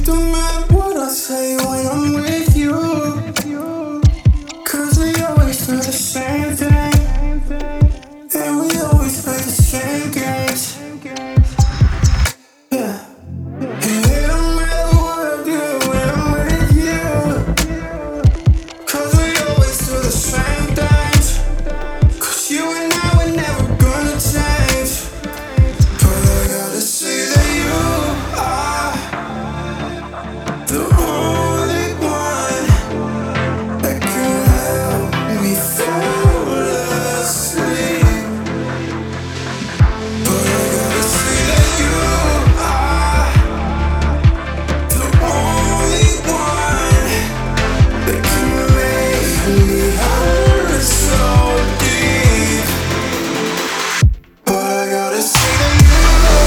don't matter what I say when I'm with you, 'cause we always do the same thing, and we always play the same games. Yeah. And it don't matter what I do when I'm with you, 'cause we always do the same things. 'Cause you and I were never gonna change. But I gotta say that you are the only one that can help me fall asleep. But I gotta say that you are the only one that can make me hurt so deep. But I gotta say that you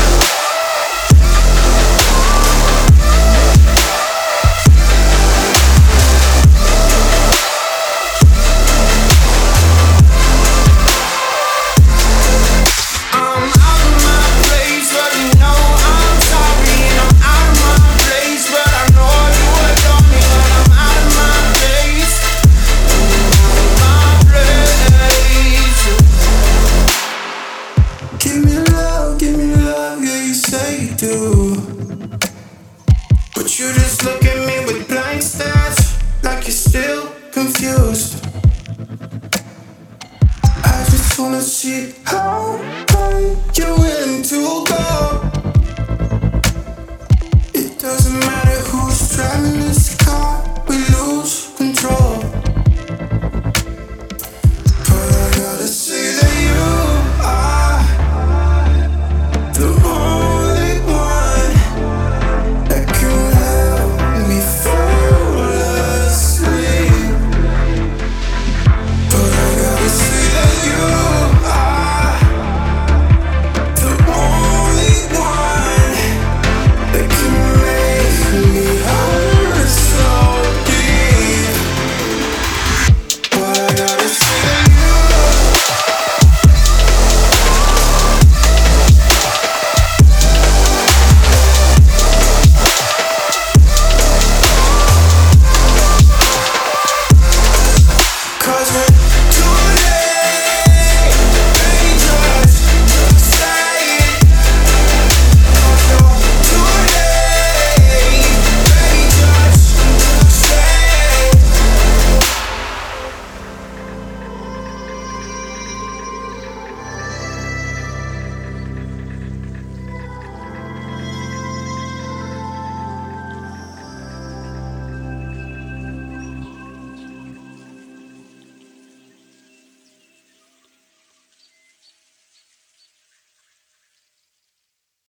give me love, yeah, you say you do. But you just look at me with blank stares, like you're still confused. I just wanna see how